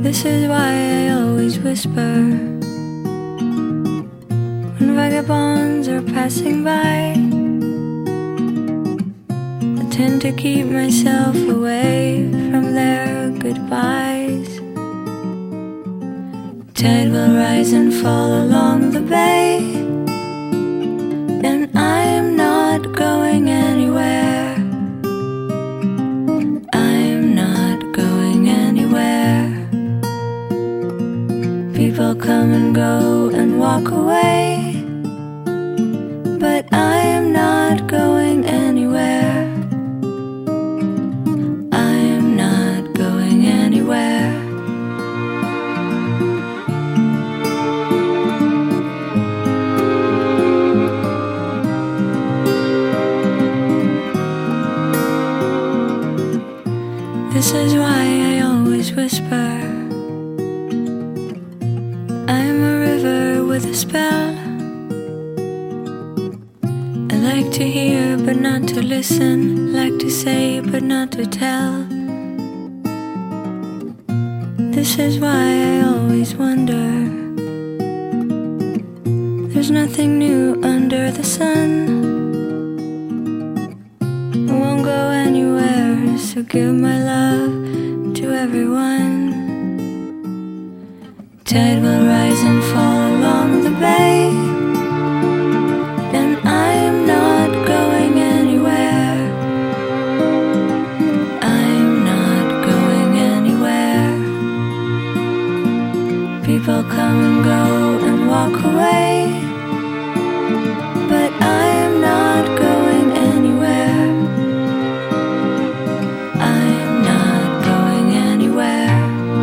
This is why I always whisper when vagabonds are passing by. I tend to keep myself away from their goodbyes. Tide will rise and fall along the bay, and I am not going anywhere. I am not going anywhere. People come and go and walk away, but I am not going anywhere. I am not going anywhere. This is why I always whisper. I'm a river with a spell. I like to hear but not to listen, like to say but not to tell. This is why I always wonder. There's nothing new under the sun. I won't go anywhere, so give my love to everyone. Tide will rise and fall along the bay, and I am not going anywhere. I am not going anywhere. People come and go and walk away, but I am not going anywhere. I am not going anywhere.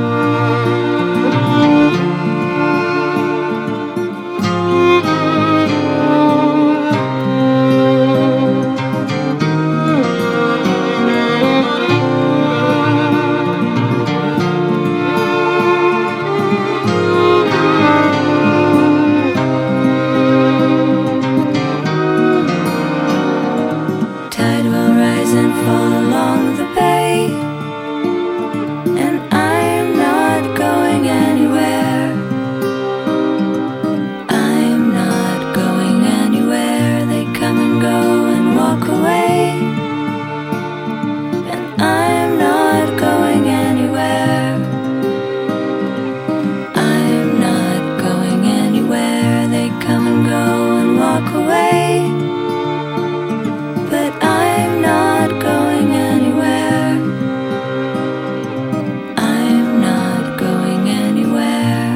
Tide will rise and fall along the bay, and I am not going anywhere. I am not going anywhere. They come and go and walk away, and I am not going anywhere. I am not going anywhere. They come and go and walk away, but I am not going anywhere. I am not going anywhere.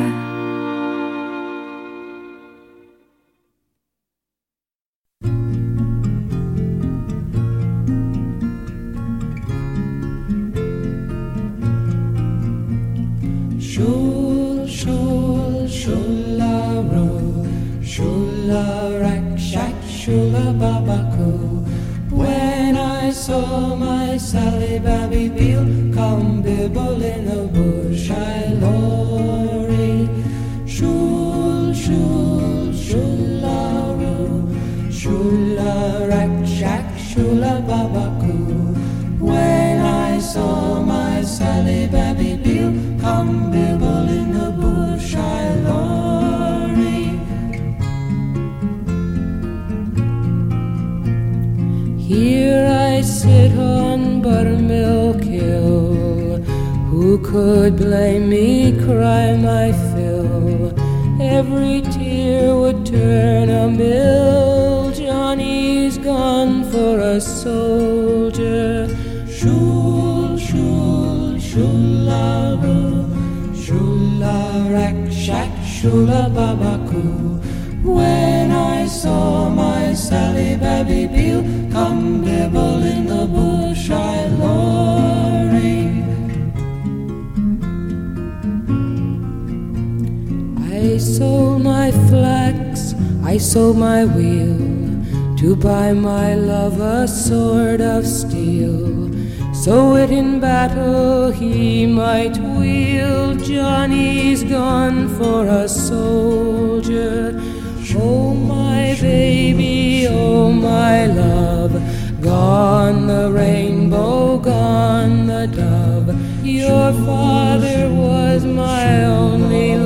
Shul, shul, shularo, shularak, shak, shulababaku. When I saw my Sally Babby Beale come bibble in the bush, I lorry. Shul, shul, shularo, shularak, shak, shulababaku. When I saw my Sally Babby Beale come bibble in the bush, I lorry. Here I sit on Buttermilk Hill. Who could blame me, cry my fill? Every tear would turn a mill. Johnny's gone for a soldier. Shul, shul, shularu, shularak, shak, shulababaku. When I saw my Sally Babby Beale come bibble in the bush, I lorry. I sold my flax, I sold my wheel, to buy my love a sword of steel, so it in battle he might wield. Johnny's gone for a soldier. Oh my baby, oh my love, gone the rainbow, gone the dove. Your father was my only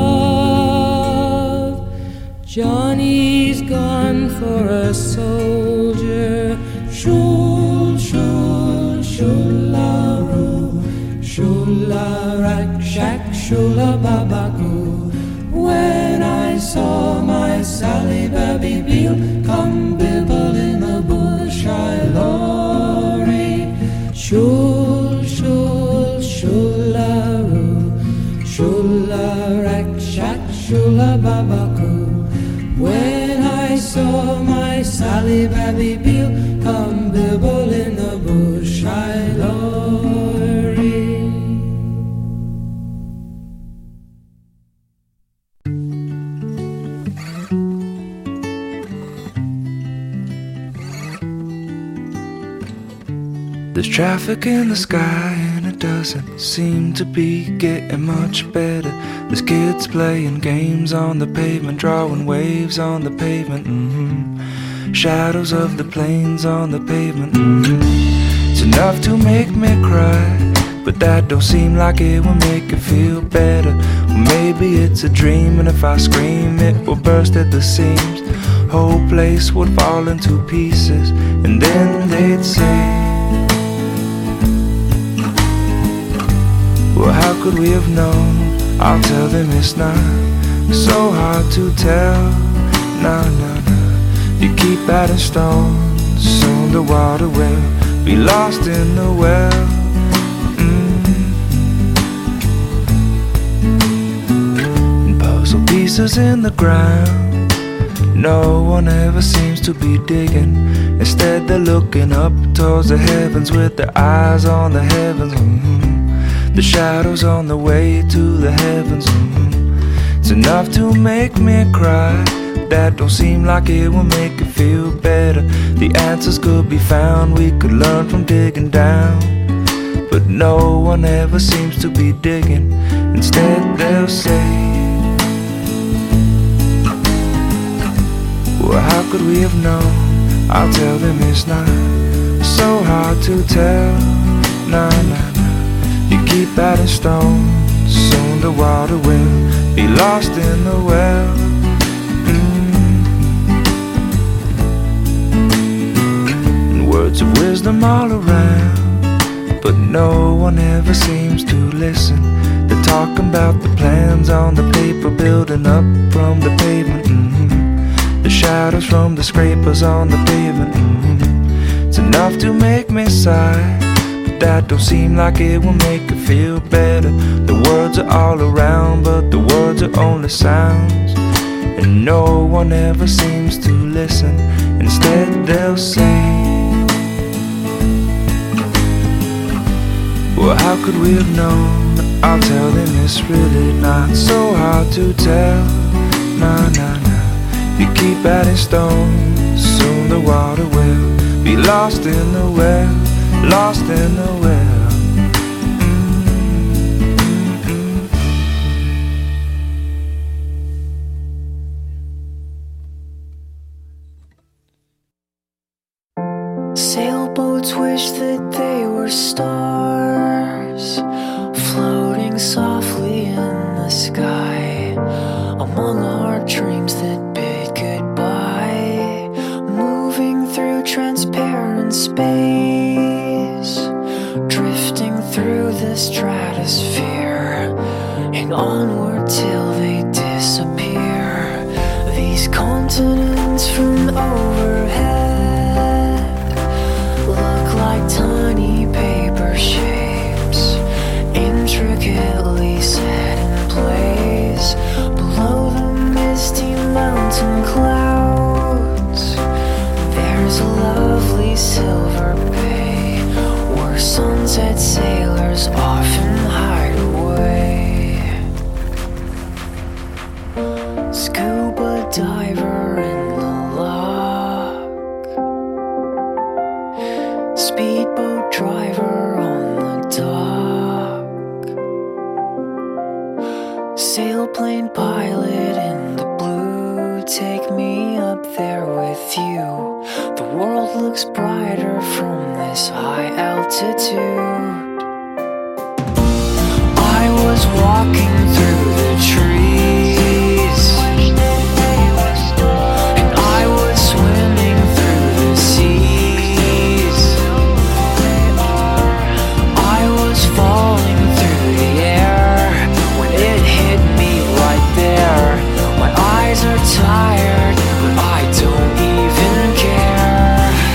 love. Johnny's gone for a soldier. Shul, shul, shularu, shularak, shak, shulababaku. When I saw my Sally Babby Beale come bibble in the bush, I lorry. Shul, shul, shularu, shularak, shak, shulababaku. When I saw my Sally Babby Beale come bibble in the bush, I lorry. There's traffic in the sky and it doesn't seem to be getting much better. There's kids playing games on the pavement, drawing waves on the pavement. Shadows of the planes on the pavement. It's enough to make me cry, but that don't seem like it will make it feel better. Well, maybe it's a dream, and if I scream it will burst at the seams. Whole place would fall into pieces, and then they'd say, well, how could we have known? I'll tell them it's not so hard to tell. No, no, no. You keep adding stones, soon the water will be lost in the well. And puzzle pieces in the ground, no one ever seems to be digging. Instead they're looking up towards the heavens with their eyes on the heavens. The shadows on the way to the heavens. It's enough to make me cry. That don't seem like it will make it feel better. The answers could be found, we could learn from digging down. But no one ever seems to be digging. Instead they'll say, well, how could we have known? I'll tell them it's not so hard to tell. No, no, no. You keep adding stones, soon the water will be lost in the well. And words of wisdom all around, but no one ever seems to listen. They're talking about the plans on the paper, building up from the pavement. The shadows from the scrapers on the pavement. It's enough to make me sigh. That don't seem like it will make it feel better. The words are all around, but the words are only sounds, and no one ever seems to listen. Instead they'll say, well, how could we have known? I'll tell them it's really not so hard to tell. No, no, no. You keep adding stones, soon the water will be lost in the well. Lost in the well. Sailboats wish that they were stars, floating softly in the sky, among our dreams that bid goodbye, moving through transparent space, drifting through the stratosphere, and onward till they disappear. These continents from overhead look like tiny paper shapes, intricately set in place below the misty mountain clouds. There's a lovely silver bay where sunset sailors often hide away. Scuba diver in the lock, speedboat driver on the dock, sailplane pilot in the blue, take me up there with you. The world looks brighter from this high altitude. walking through the trees, and I was swimming through the seas. I was falling through the air when it hit me right there. My eyes are tired, but I don't even care.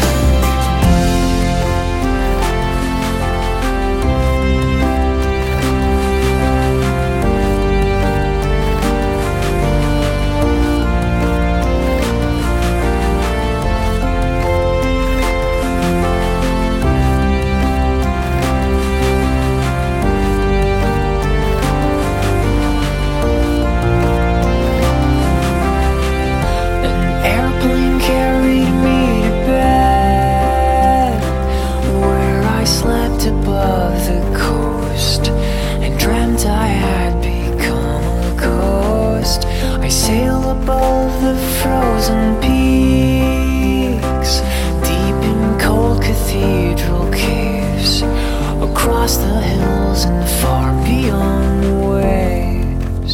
Above the coast, and dreamt I had become a ghost. I sail above the frozen peaks, deep in cold cathedral caves, across the hills and far beyond waves.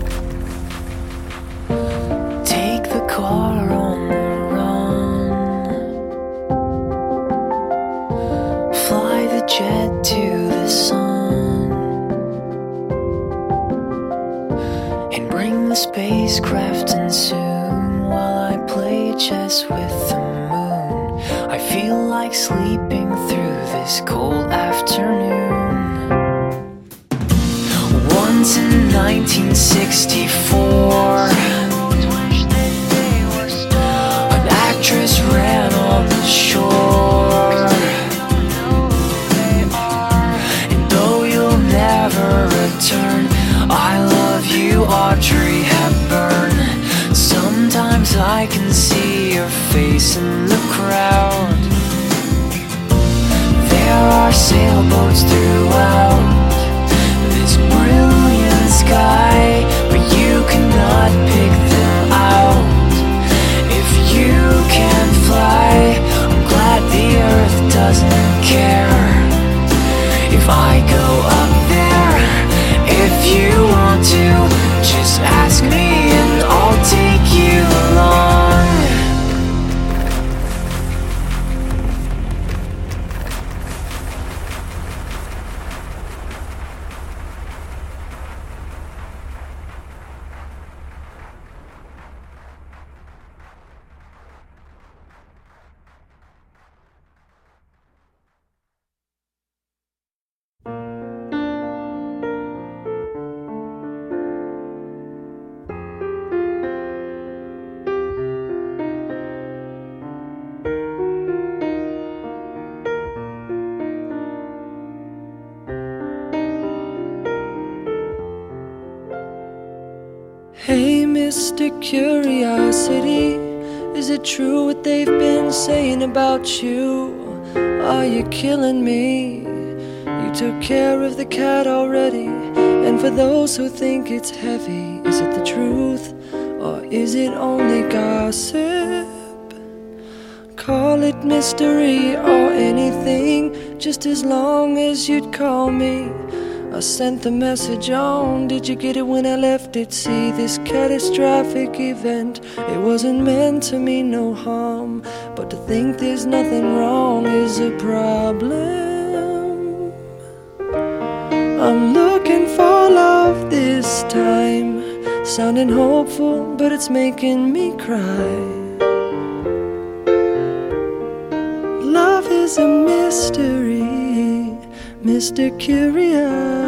Take the car on the run, fly the jet to the sun, and bring the spacecraft in soon. While I play chess with the moon, I feel like sleeping through this cold afternoon. Once in 1964, an actress ran on the shore. Never return. I love you, Audrey Hepburn. Sometimes I can see your face in the crowd. There are sailboats throughout this brilliant sky, but you cannot pick them out. If you can't fly, I'm glad the earth doesn't care. If I go up there, if you want to, just ask me and I'll take you along. Hey, Mr. Curiosity, is it true what they've been saying about you? Are you killing me? You took care of the cat already, and for those who think it's heavy, is it the truth, or is it only gossip? Call it mystery or anything, just as long as you'd call me. I sent the message on, did you get it when I left it? See, this catastrophic event, it wasn't meant to mean no harm, but to think there's nothing wrong is a problem. I'm looking for love this time, sounding hopeful, but it's making me cry. Love is a mystery, Mr. Curious.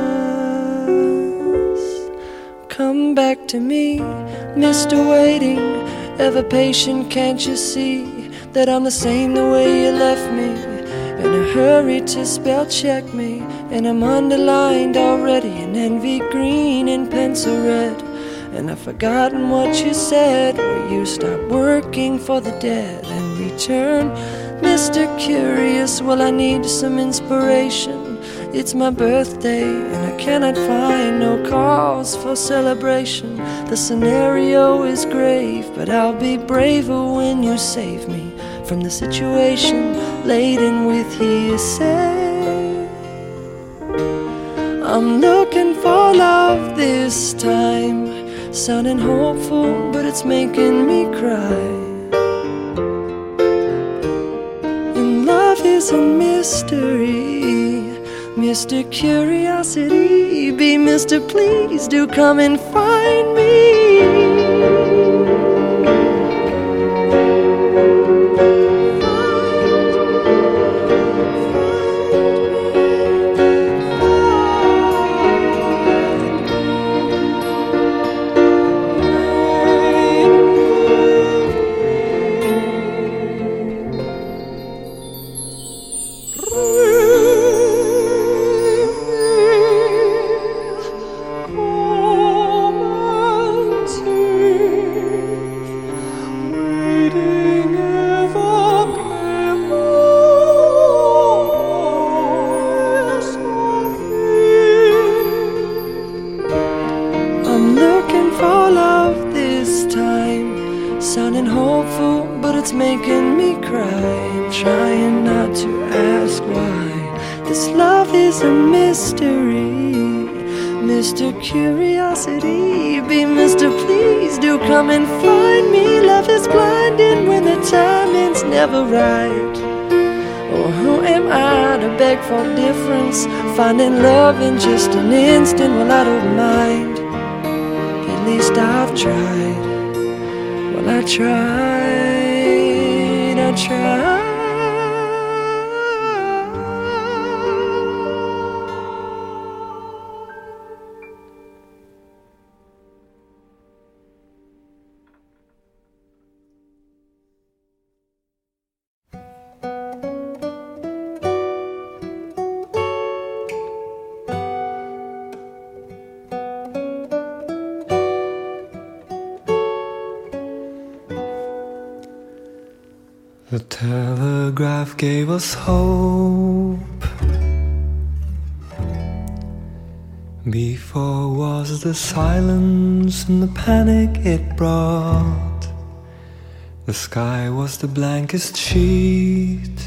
Come back to me, Mr. Waiting, ever patient, can't you see that I'm the same the way you left me? In a hurry to spell check me, and I'm underlined already in envy green and pencil red. And I've forgotten what you said, where you stop working for the dead and return. Mr. Curious, well, I need some inspiration. It's my birthday and I cannot find no cause for celebration. The scenario is grave, but I'll be braver when you save me from the situation laden with hearsay. I'm looking for love sounding hopeful, but it's making me cry. And love is a mystery, Mr. Curiosity, be Mr. Please do come and find me. Curiosity, be Mr. Please do come and find me. Love is blinding when the timing's never right. Oh, who am I to beg for difference? Finding love in just an instant, well, I don't mind. At least I've tried. Well, I tried. The telegraph gave us hope. Before was the silence and the panic it brought. The sky was the blankest sheet.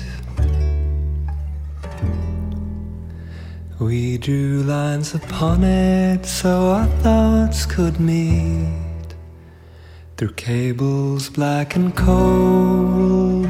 We drew lines upon it so our thoughts could meet. Through cables black and cold,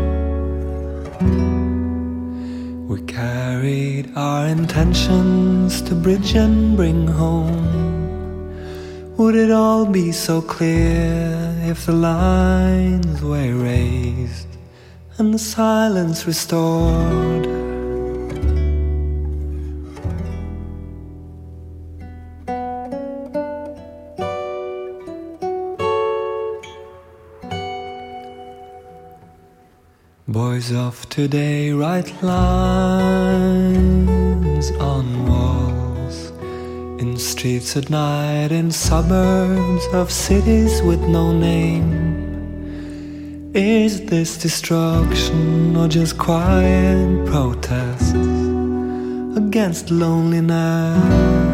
we carried our intentions to bridge and bring home. Would it all be so clear if the lines were erased and the silence restored? Boys of today write lines on walls, in streets at night, in suburbs of cities with no name. Is this destruction or just quiet protest against loneliness?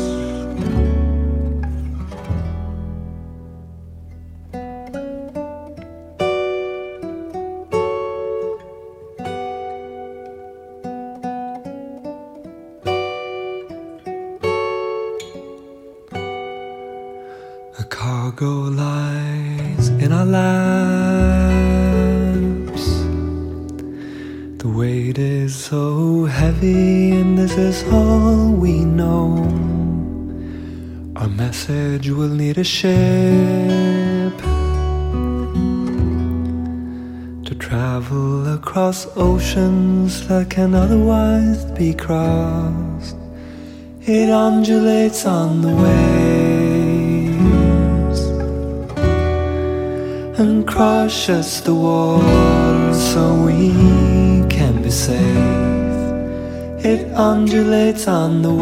A cargo lies in our laps. The weight is so heavy and this is all we know. Our message will need a ship to travel across oceans that can otherwise be crossed. It undulates on the waves and crushes the water so we can be safe. It undulates on the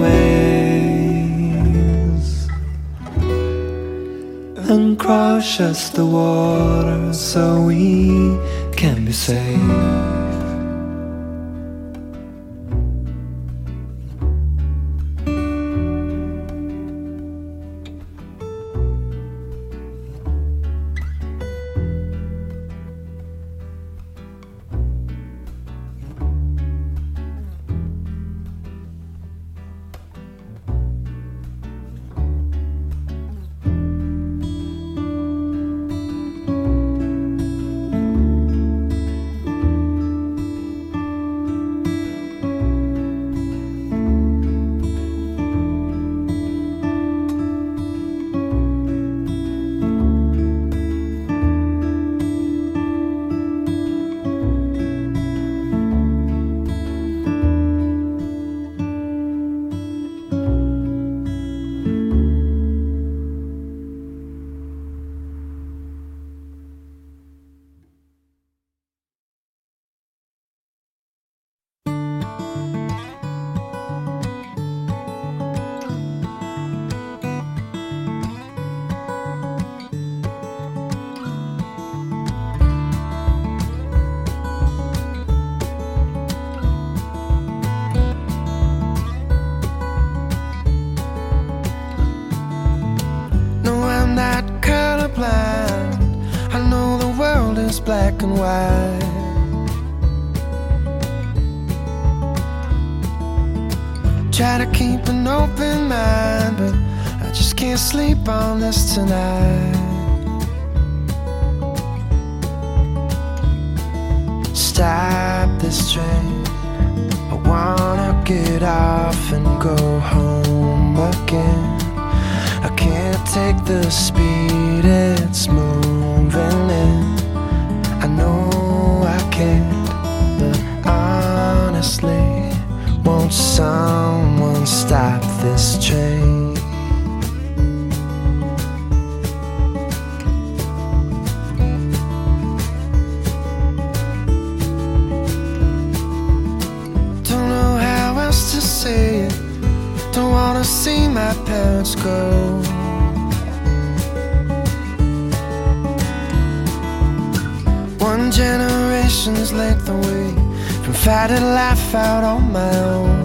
waves and crushes the water so we can be safe. I'm not colorblind. I know the world is black and white. Try to keep an open mind, but I just can't sleep on this tonight. Stop this train, I wanna get off and go home again. I can't take the speed it's moving in. I know I can't, but honestly, won't someone stop this train? Don't know how else to say it. Don't wanna see my parents go. One generation's length away from fighting life out on my own.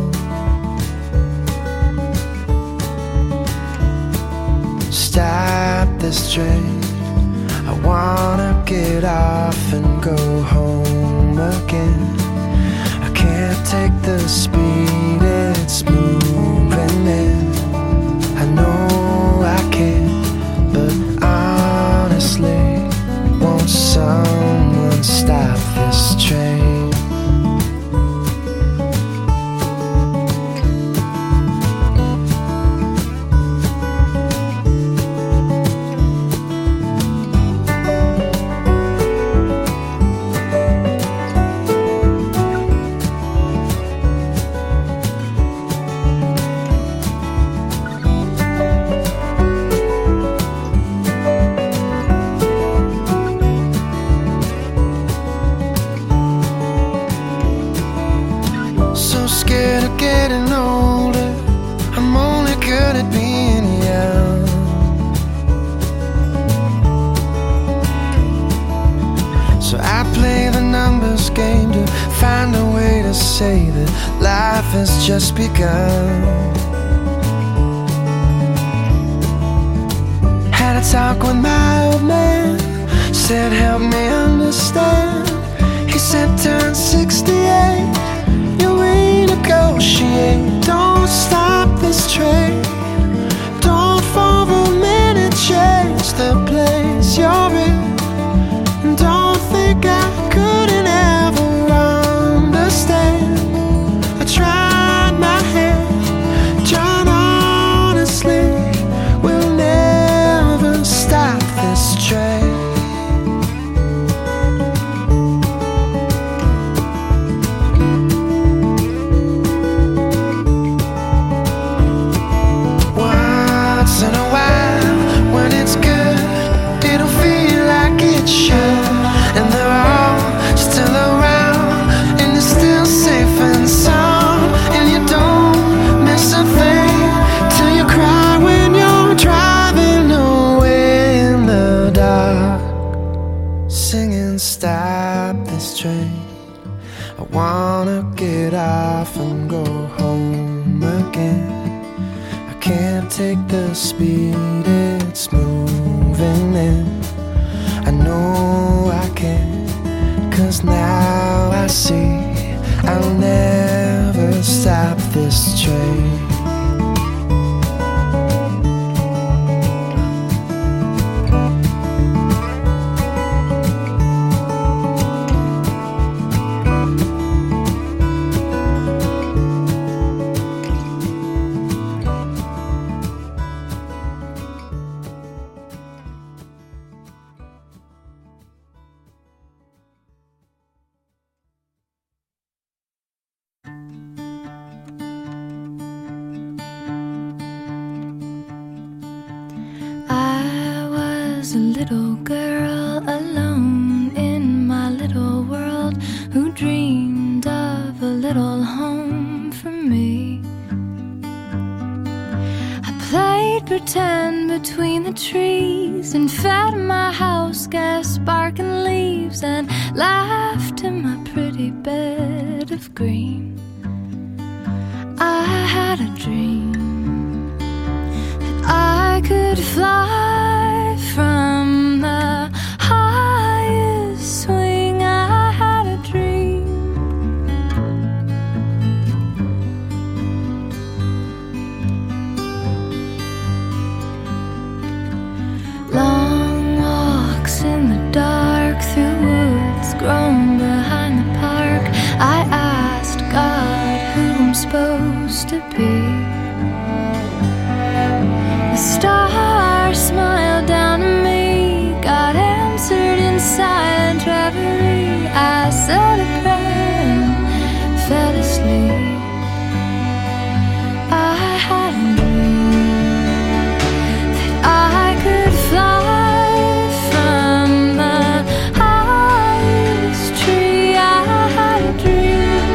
Stop this train, I wanna get off and go home again. I can't take the speed it's moving in. I know I can't, but honestly, won't someone stop this train? Getting older, I'm only good at being young. So I play the numbers game to find a way to say that life has just begun. Had a talk with my old man, said help me understand. He said turn 68, you renegotiate. Don't stop this train. Don't for a minute change the place you're in. Don't think I couldn't ever understand. I tried my hand, John, honestly, we'll never stop this train. And they're all still around, and you're still safe and sound. And you don't miss a thing till you cry when you're driving away in the dark, singing stop this train. I wanna get off and go home again. I can't take the speed it's moving in. I know I can't, 'cause now I see I'll never stop this train. A little girl alone in my little world, who dreamed of a little home for me. I played pretend between the trees and fed my house gas sparking leaves, and laughed in my pretty bed of green. I had a dream that I could fly repeat. The stars smiled down at me, got answered in silent reverie. I said a prayer and fell asleep. I had a dream that I could fly from the highest tree. I had a dream.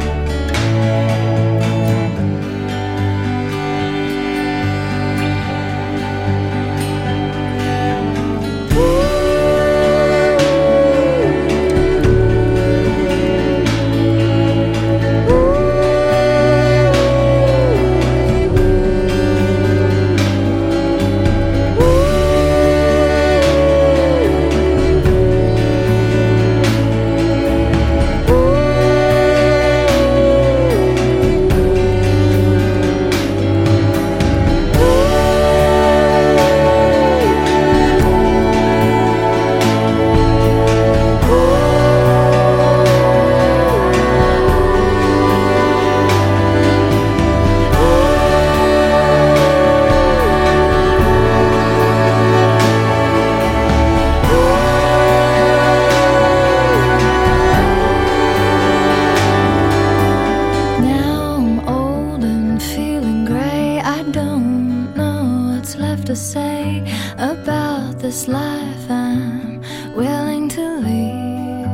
To say about this life I'm willing to leave.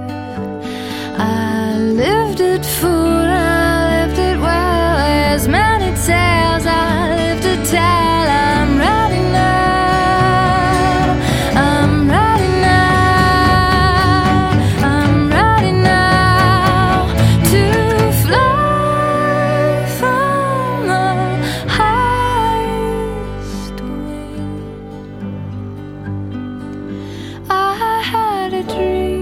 I lived it full, I lived it well. As many tales I lived to tell. I'm ready now, I'm ready now, I'm ready now to fly from the highest. I had a dream.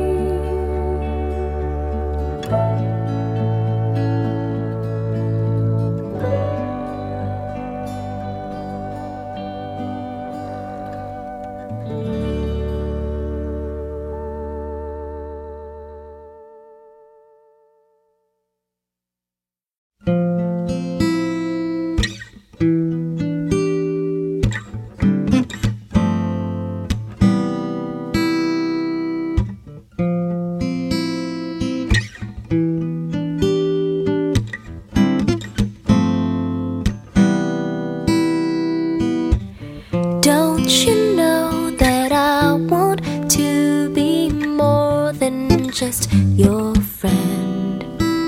Don't you know that I want to be more than just your friend?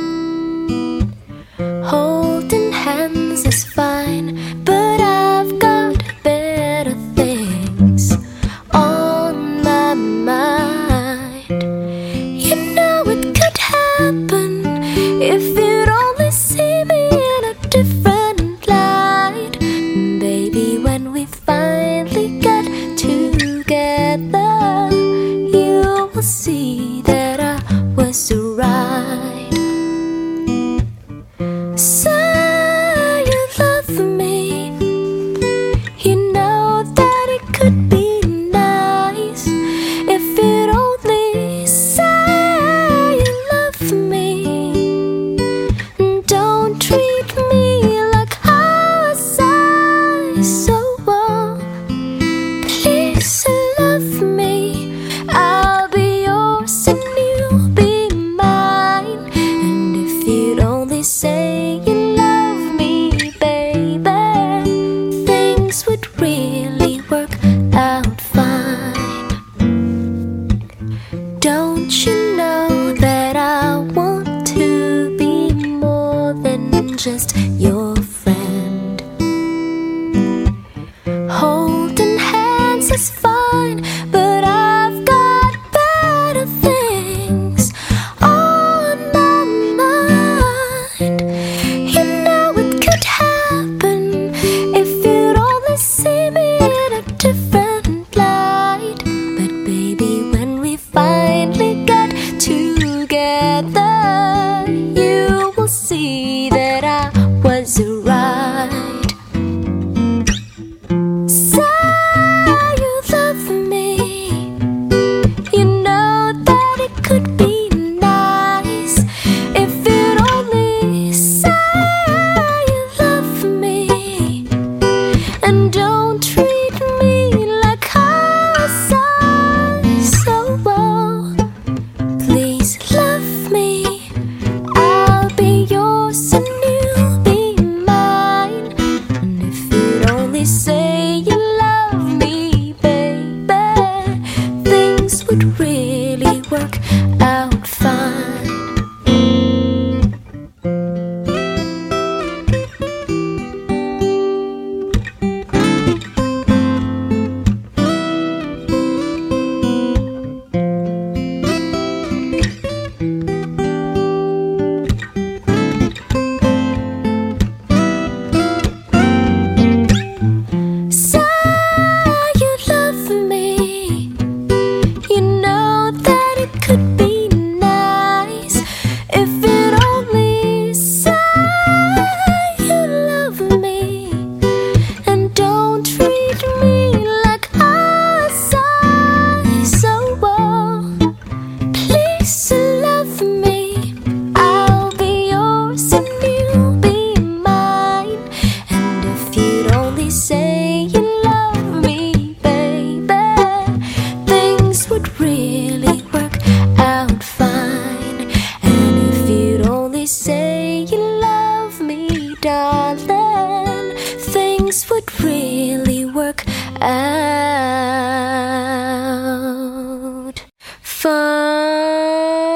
Holding hands is fine, but I've got better things on my mind. You know it could happen if you'd only see me in a different light. Baby, when we finally get together, you will see that I was right. Say you love me, you know that it could be nice if you'd only say you love me. Don't treat me like how I say so. Please love me, I'll be yours and you'll be mine. And if you'd only say you love me, baby, things would really work out fine. Don't you know that I want to be more than just your friend? Holding hands is fine, but I've got better things on my mind. You know it could happen if you'd only say say you love me, baby, things would really work out fine. And if you'd only say you love me, darling, things would really work out fine.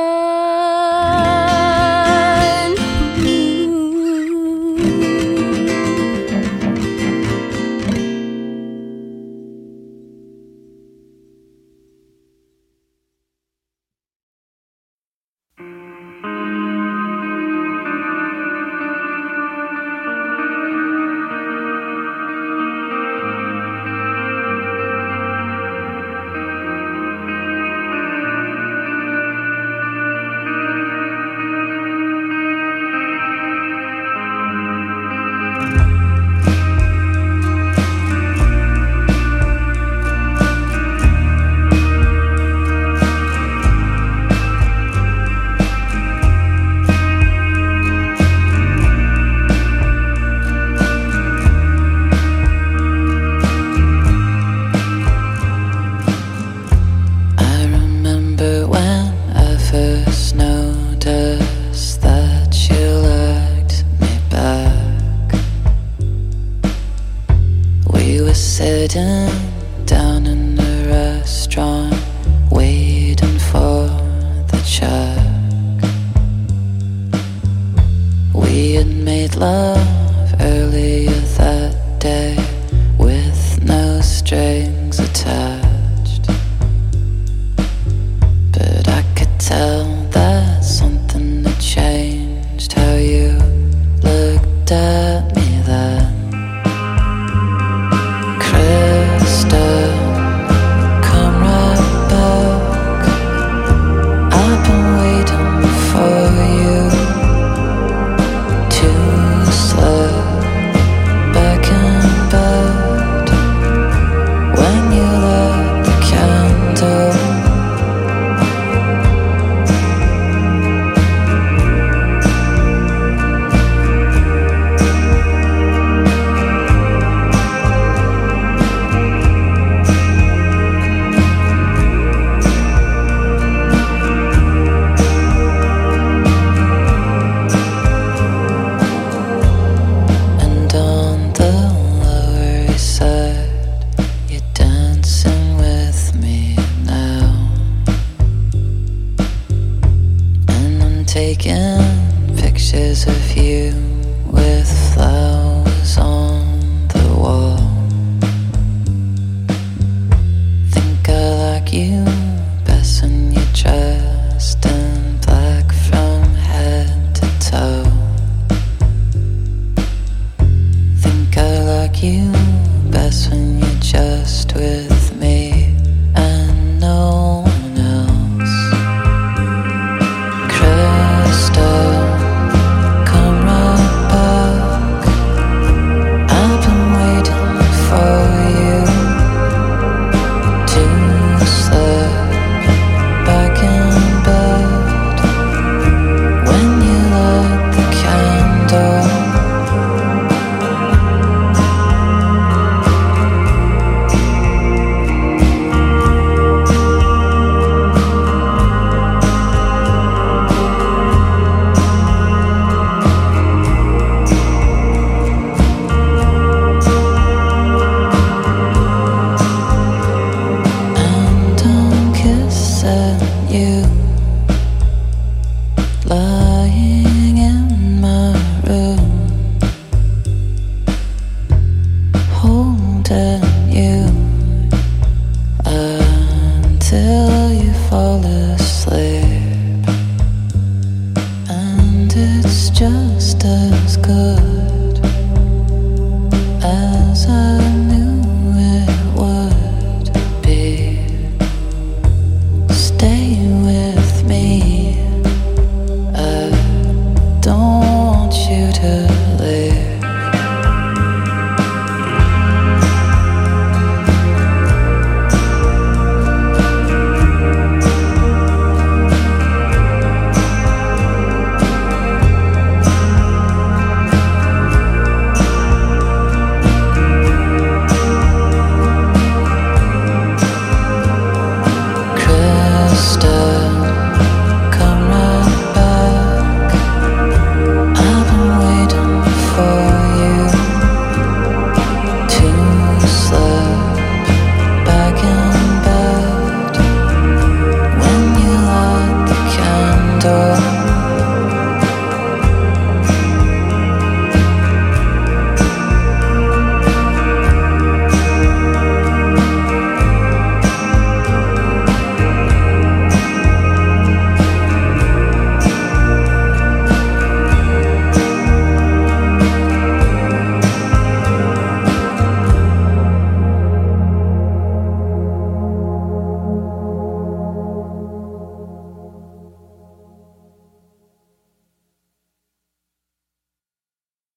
Sitting down in a restaurant, waiting for the check. We had made love